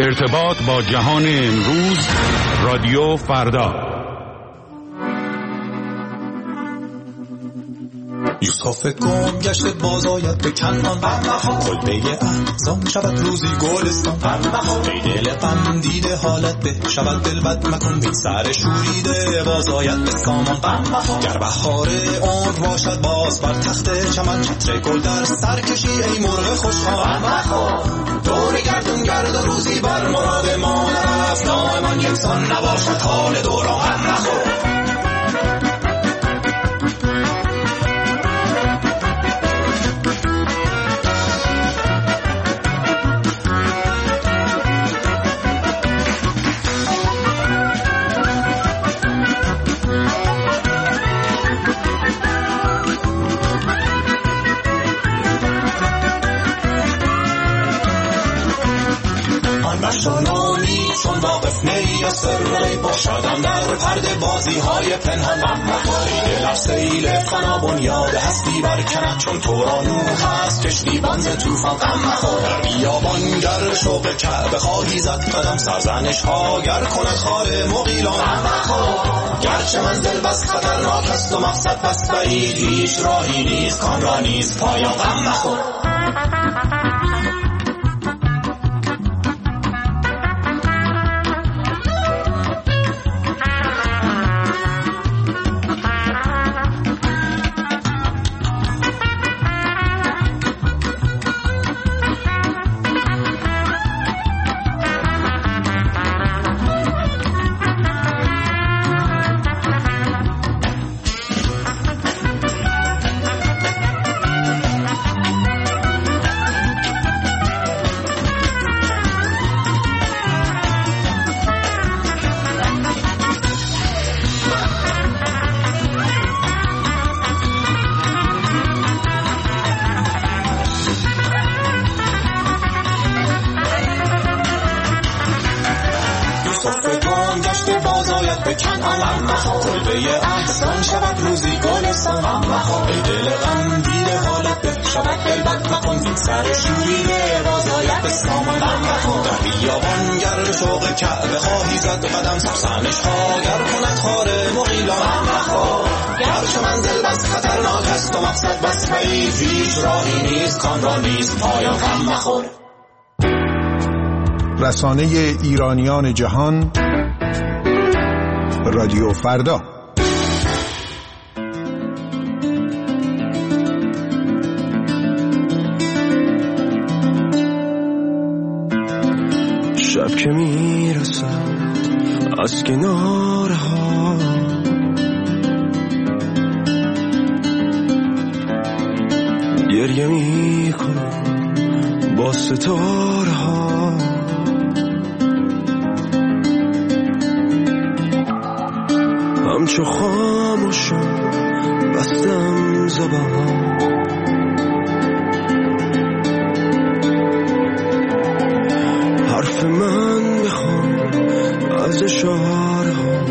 ارتباط با جهان امروز، رادیو فردا. یوسف گم گشته باز آید به کنعان، کلبه احزان شود روزی گلستان. ای دل غم دیده حالت به شود دل بد مکن، بی سر شوریده باز آید به سامان. گر بهار عمر باشد باز بر تخت چمن، چتر گل در سر کشی ای مرغ خوشخوان. دور گردون گرد و روزی بر مراد ما نرفت، دائما یکسان نباشد حال دوران. مشانانی چون واقف نی سری باشدم در پرده بازی های پنهان. ای دل سیل فنا بنیاد هستی برکند، چون تو را نوح هست کشتی بانز توفان. در بیابان گر شوق کعبه خواهی زد قدم، سرزنش ها گر کند خار مغیلان. گرچه منزل بس خطرناک است و مقصد بس بعید، هیچ راهی نیست کان را نیست پایان. غم نخور. کلبه احزان شود روزی گلستان. ای دل غم دیده حالت به شود دل بد مکن، بی سر شوریده باز آید به سامان. در بیابان گر شوق کعبه خواهی زد قدم، سرزنش ها گر کند خار مغیلان. گرچه منزل بس خطرناک است و مقصد بس بعید، هیچ راهی نیست کان را نیست پایان. غم نخور. رسانه ایرانیان جهان، رادیو فردا. شب که میرسد از کناره ها، گریه میکنم با ستاره ها. همچو خاموشم بستم زبان، حرف من بخوام از اشاره ها.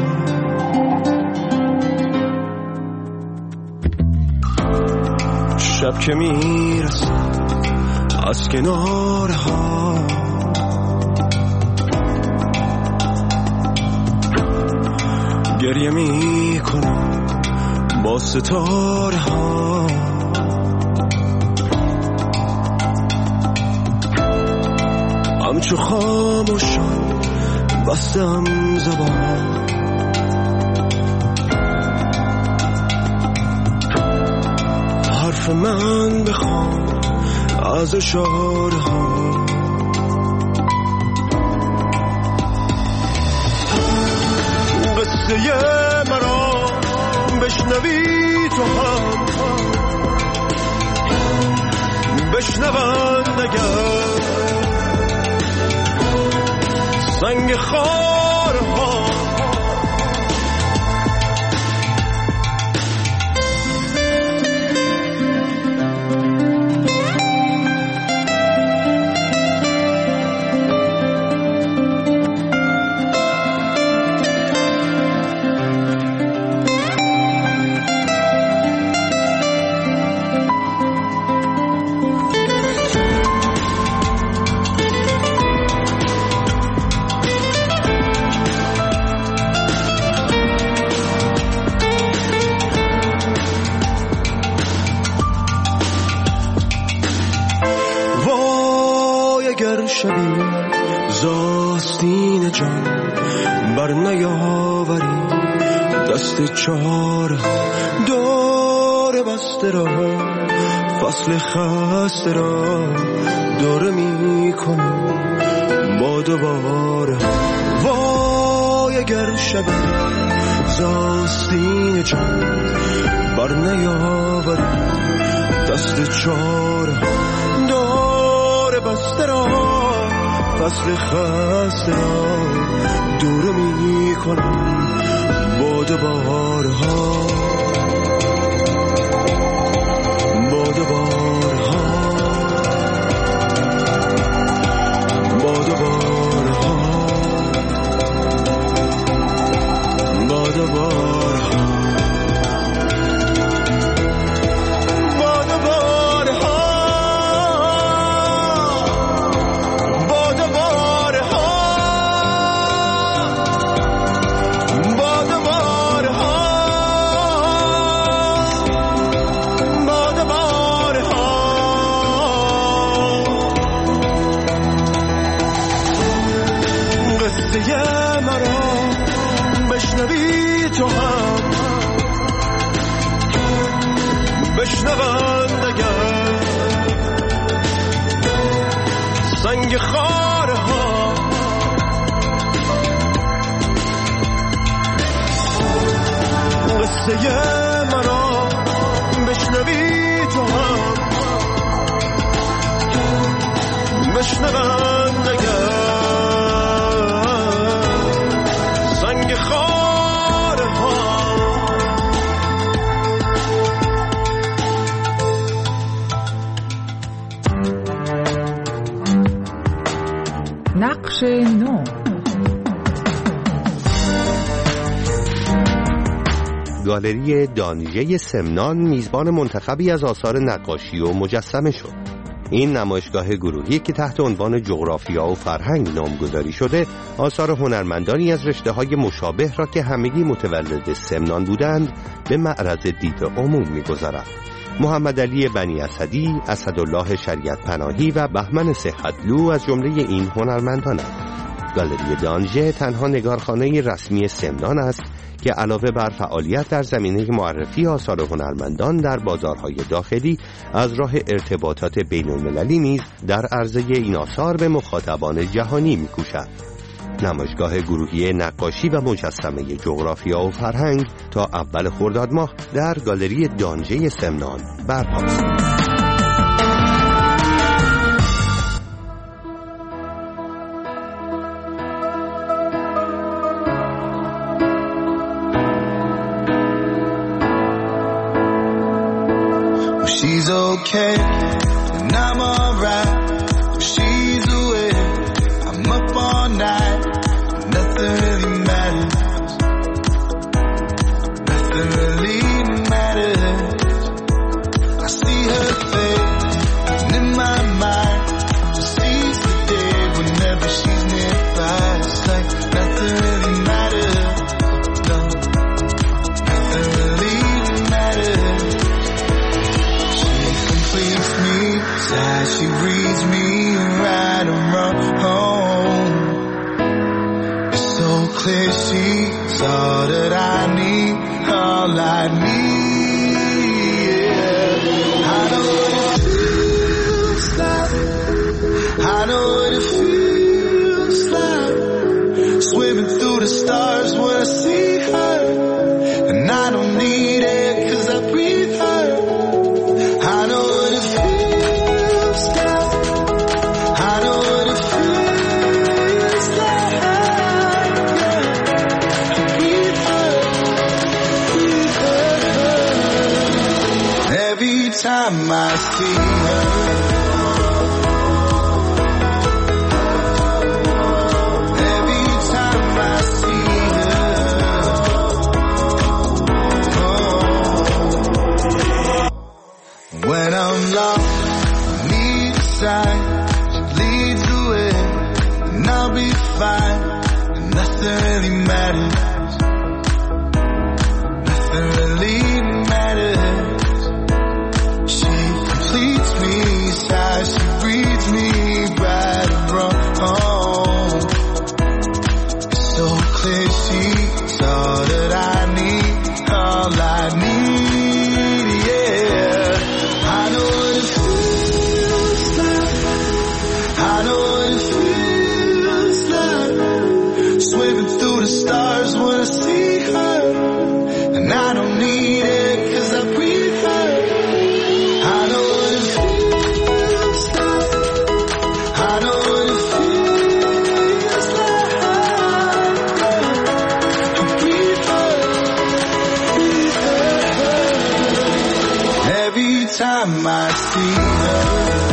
شب که میرسد از کناره ها، گریه میکنم با ستاره ها. همچو خاموشم بستم زبان، حرف من بخوام از اشاره ها. قصه مرا بشنوی تو هم بشنوند اگر سنگ خارها. اگر شبی زاستین جان بر نیاوری دست چهار دور بسته را فصل خسته را دور می کنم با دوباره وای اگر شبی زاستین جان بر نیاوری دست چهار دور بسته را فصل خسته را دور می کنم با دوبارها با دوبارها با دوبارها با دوبارها بشنوند اگر سنگ خارها قصه مرا بشنوی تو هم بشنوند اگر سنگ خارها نقش نو. گالری دانژه سمنان میزبان منتخبی از آثار نقاشی و مجسمه شد. این نمایشگاه گروهی که تحت عنوان جغرافیا و فرهنگ نامگذاری شده، آثار هنرمندانی از رشته‌های مشابه را که همگی متولد سمنان بودند به معرض دید عموم می‌گذارد. محمد علی بنی اسدی، اسدالله شریعت پناهی و بهمن صحتلو از جمله این هنرمندانند. گالری دانژه تنها نگارخانه رسمی سمنان است که علاوه بر فعالیت در زمینه معرفی آثار هنرمندان در بازارهای داخلی، از راه ارتباطات بین‌المللی نیز در عرضه این آثار به مخاطبان جهانی می‌کوشد. نمایشگاه گروهی نقاشی و مجسمه جغرافیا و فرهنگ تا اول خرداد ماه در گالری دانژه سمنان برپاست. She's okay, and I'm alright. She's away, I'm up all night. Nothing really matters. Nothing really matters. I see her face, and in my mind, she sees the day whenever she's nearby. It's like nothing really matters. No, nothing really matters. Please me, as she reads me right around home. It's so clear she's all that I need, all I need. Yeah. I know what it feels like. I know what it feels like. Swimming through the stars when I see her, and I don't need it 'cause I breathe her. I know what it feels like. I know what it feels like. Yeah. Breathe her, breathe her. Every time I see her, every time I see her, when I'm lost, need a sign. She leads the way, and I'll be fine. And nothing really matters. Nothing really matters. She completes me, sighs, she reads me right stars wanna see her, and I don't need it 'cause I breathe her. I know what it feels like. I know what it feels like. To breathe her, breathe her. Every time I see her.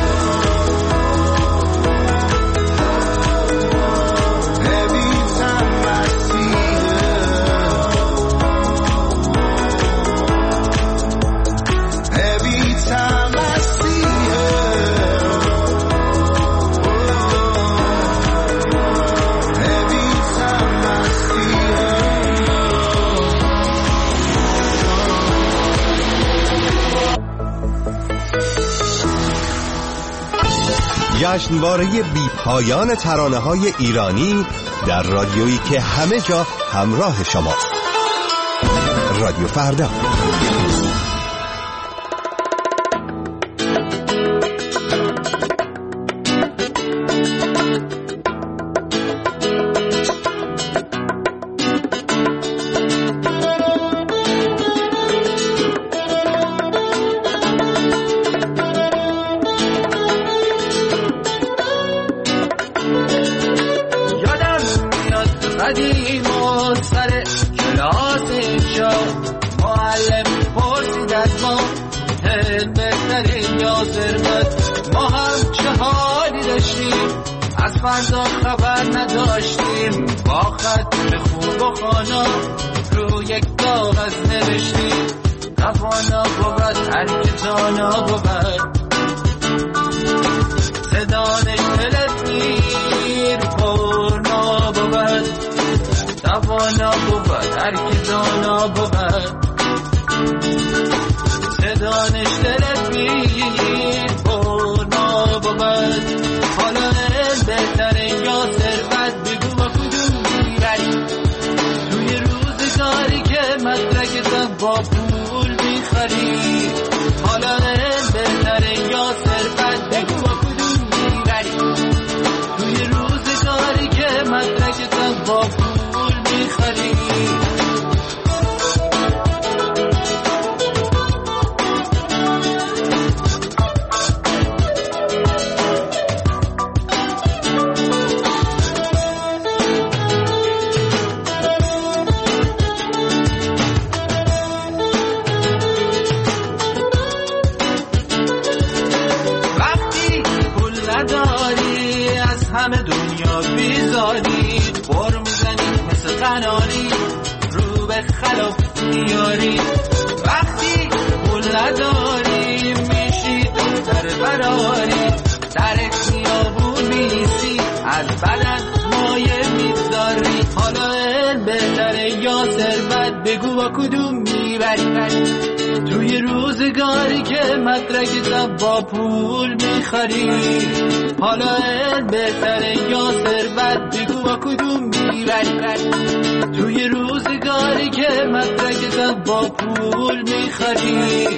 جشنواره بی‌پایان ترانه‌های ایرانی در رادیویی که همه جا همراه شماست. رادیو فردا. قدیم و سر کلاس اینجا معلم پرسید از ما هل بهترین یا ثروت، ما هم چه حالی داشتیم از فردا خبر نداشتیم، با خط خوب و خانا رو یک کاغذ نوشتیم توانا بود هر که دانا بود صدانش دلت میر پرنا بود توانا بود هر که دانا بود صدانش دلت میر پرنا بود. حالا بهتره یا ثروت بگو با کدوم میبری توی روزگاری که مدرکتم با پول میخری. حالا بهتره یا ثروت بگو با کدوم میبری توی روزگاری که مدرکتم با پول میخری. همه دنیا بیزاری بر میزنی مثل قناری رو به خلاف میاری. وقتی پول نداری میشی دختر براری در خیابون میسی از بدن مایه میذاری. حالا بهتره یا ثروت بگو با کدوم میبری توی روزگاری که مدرکتم با پول میخری. حالا بهتره یا ثروت بگو با کدوم میبری توی روزگاری که مدرکتم با پول میخری.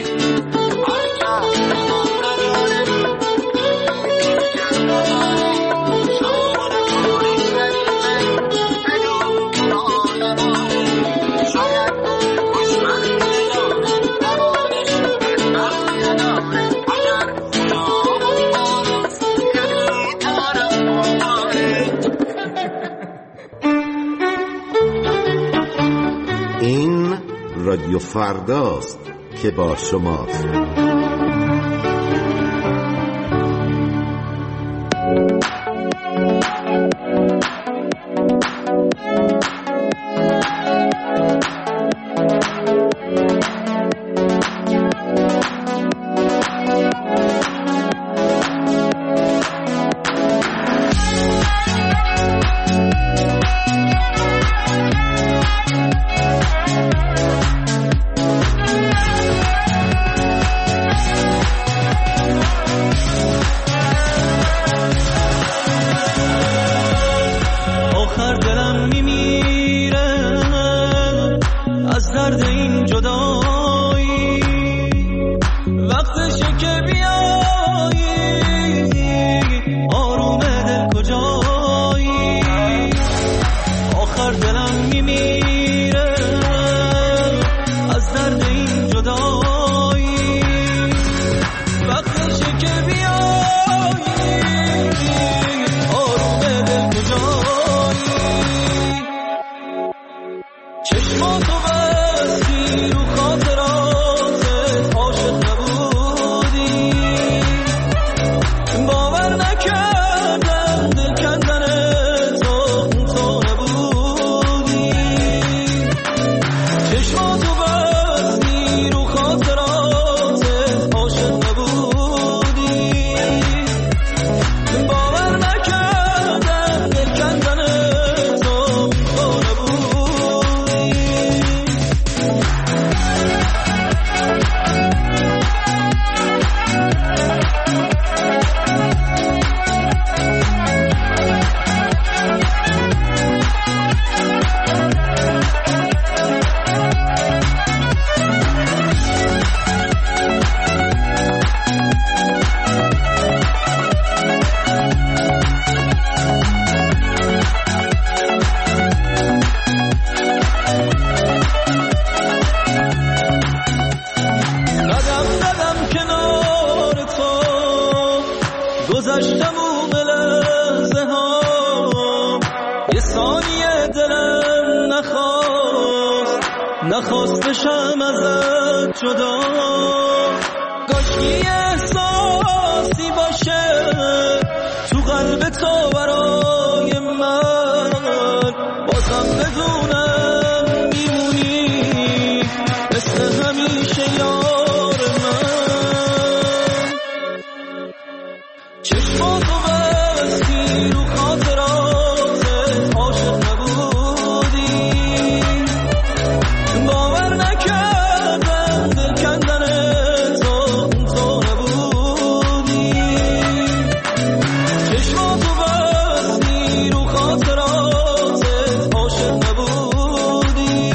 این رادیو فرداست که با شماست. نخواستشم ازت جدا، کاشکی احساسی باشه تو قلب تو برای من، بازم بدونم میمونی مثل همیشه یار من. چشماتو بستی رو خاطراتت عاشق نبودی، باور نکردم دل کندن تو نبودی. چشماتو بستی رو خاطراتت عاشق نبودی،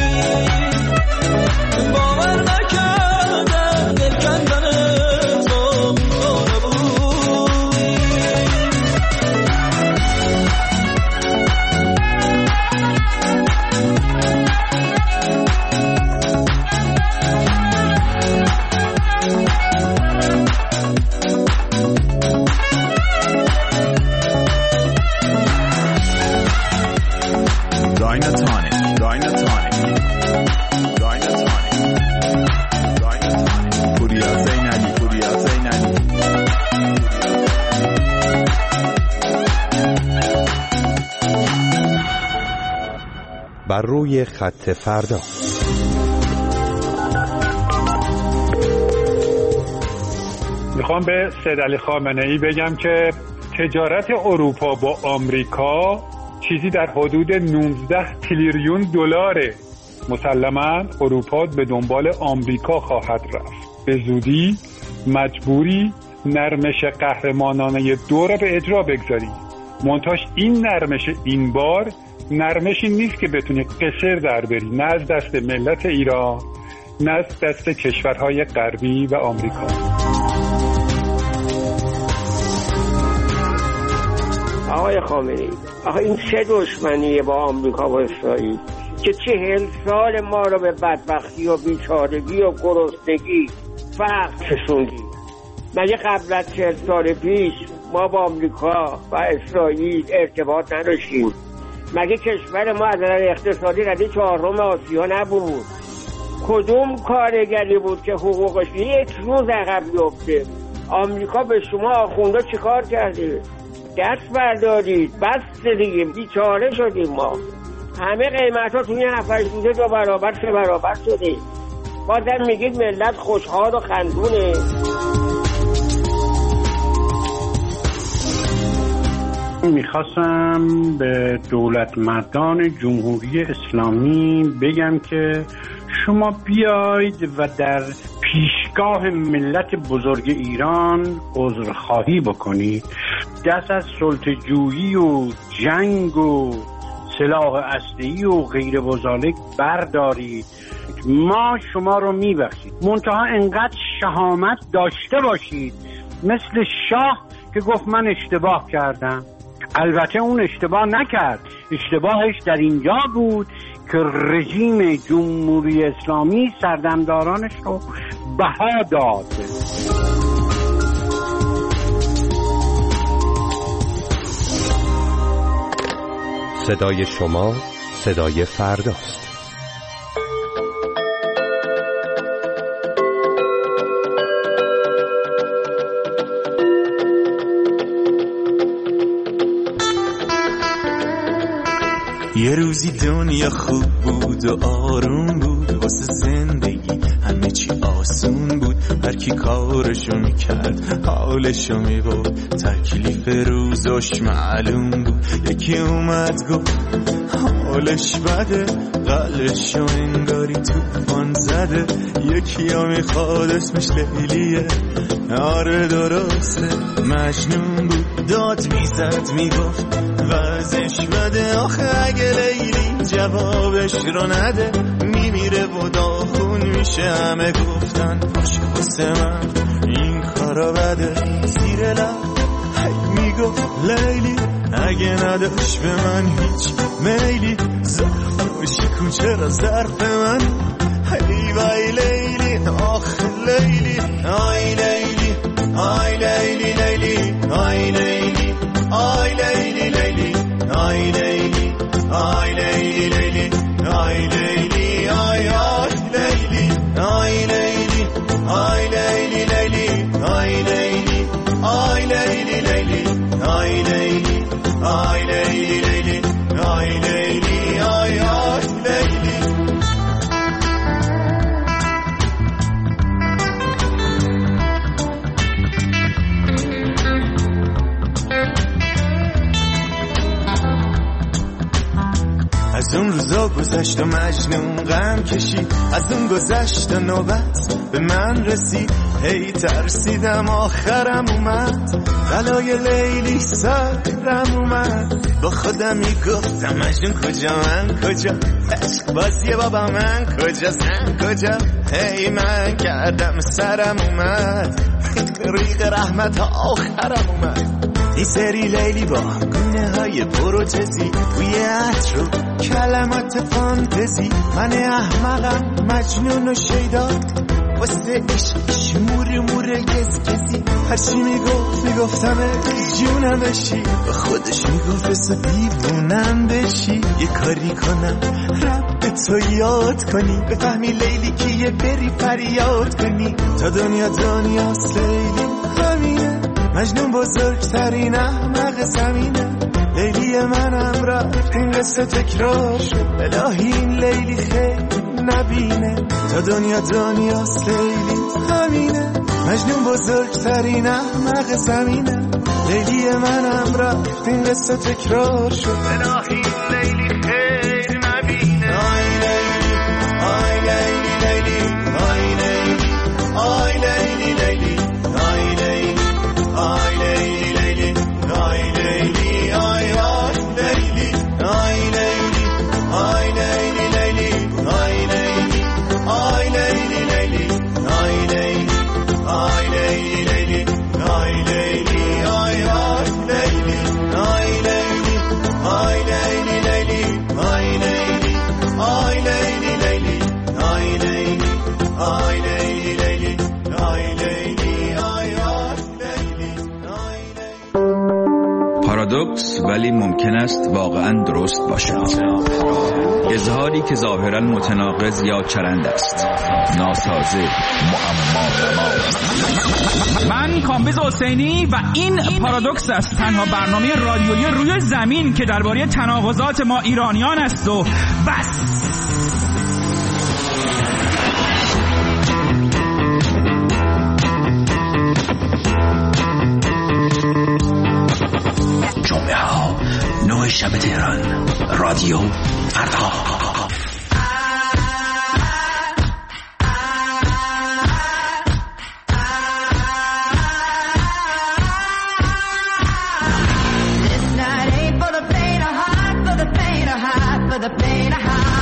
باور نکردم دل کندن تو نبودی. بر روی خط فردا. میخوام به سید علی خامنه‌ای بگم که تجارت اروپا با آمریکا چیزی در حدود 19 تریلیون دلاره. مسلماً اروپا به دنبال آمریکا خواهد رفت. به زودی مجبوری نرمش قهرمانانه دو را به اجرا بگذاری. منتهاش این نرمش این بار نرمشی نیست که بتونی قصر در بری، نه از دست ملت ایران نه از دست کشورهای غربی و آمریکا. آقای خامنه‌ای، آقا این چه دشمنیه با آمریکا و اسرائیل که 40 سال ما رو به بدبختی و بیچارگی و گرسنگی فقر کشوندی؟ مگه قبل از 40 سال پیش ما با آمریکا و اسرائیل ارتباط نداشتیم؟ مگه کشور ما از نظر اقتصادی رده 4 آسیا نبود؟ کدوم کارگری بود که حقوقش یک روز عقب بیفته؟ آمریکا به شما آخوندا چیکار کرده؟ دست بردارید، بس دیگه، بیچاره شدیم ما. همه قیمت ها توی 7-8 روزه 2 برابر 3 برابر شده. بازم میگید ملت خوشحال و خندونه. میخواستم به دولتمردان جمهوری اسلامی بگم که شما بیاید و در پیشگاه ملت بزرگ ایران عذرخواهی بکنید، دست از سلطه‌جویی و جنگ و سلاح اسلحه‌ای و غیر وذالک بردارید. ما شما رو میبخشید، منتها انقدر شهامت داشته باشید مثل شاه که گفت من اشتباه کردم. البته اون اشتباه نکرد، اشتباهش در اینجا بود که رژیم جمهوری اسلامی سردمدارانش رو بها داد. صدای شما صدای فرداست. یه روزی دنیا خوب بود و آروم بود، واسه زندگی همه چی آسون بود. هر کی کارشو میکرد حالشو میبود، تکلیف روزش معلوم بود. یکی اومد گفت حالش بده، قلبشو انگاری توفان زده. یکی ها میخواد اسمش لیلیه، آره درسته مجنون بود. داد میزد میگفت وضعش بده، آخه اگه لیلی جوابش رو نده میمیره و داغون میشه. همه گفتن باشه واسه من این کارا بده، زیر لب میگفت لیلی اگه نداشت به من هیچ میلی، ظرفش کن چرا ظرف من. ای وای لیلی آخه لیلی، آی لیلی آی لیلی لیلی، آی لیلی آی لیلی لیلی، آی لیلی آی لیلی لیلی، آی لیلی آی آی آی لیلی لیلی آی لیلی آی آی لیلی. از اون روزا گذشت و مجنون غم کشید، از اون گذشت و نوبت به من رسید، هی ترسیدم آخرم اومد، بلای لیلی سرم اومد. با خودم میگفتم مجنون کجا من کجا، عشق بازی بابا من کجا زن کجا، هی من کردم سرم اومد، ریق رحمت آخرم اومد. این سری لیلی با گونه های پروتزی توی عطر و کلمات فانتزی، من احمقم مجنون و شیدا واسه عشقش مور گزگزی، هرچی میگفتم جونم بشی، با خودش میگفت بسه دیوونم بشی، یه کاری کنم رب تو یاد کنی، بفهمی لیلی کیه بری فریاد کنی، تا دنیاست لیلی همینه، مجنون بزرگترین احمق زمینه، لیلی منم را این قصه تکرار شد، الهی این لیلی خیلی نبینه، تا دنیاست لیلی همینه، مجنون بزرگترین احمق زمینه، لیلی منم را این قصه تکرار شد، الهی این لیلی خیلی نبینه. آی لیلی آی لیلی لیلی آی لیلی آی لیلی لیلی آی لیلی آی لیلی لیلی آی لیلی آی آی لیلی آی لیلی آی لیلی لیلی آی لیلی آی لیلی لیلی آی لیلی آی لیلی لیلی آی لیلی آی آی لیلی آی لیلی آی لیلی لیلی آی لیلی آی لیلی لیلی آی لیلی آی لیلی لیلی آی لیلی آی آی لیلی. پارادوکس ولی ممکن است واقعا درست باشد. اظهاری که ظاهرا متناقض یا چرند است، ناسازه، معما. من کامبیز حسینی و این پارادوکس است، تنها برنامه رادیویی روی زمین که درباره تناقضات ما ایرانیان است و بس. جمعه ها 9 شب تهران، رادیو فردا. The pain of heart.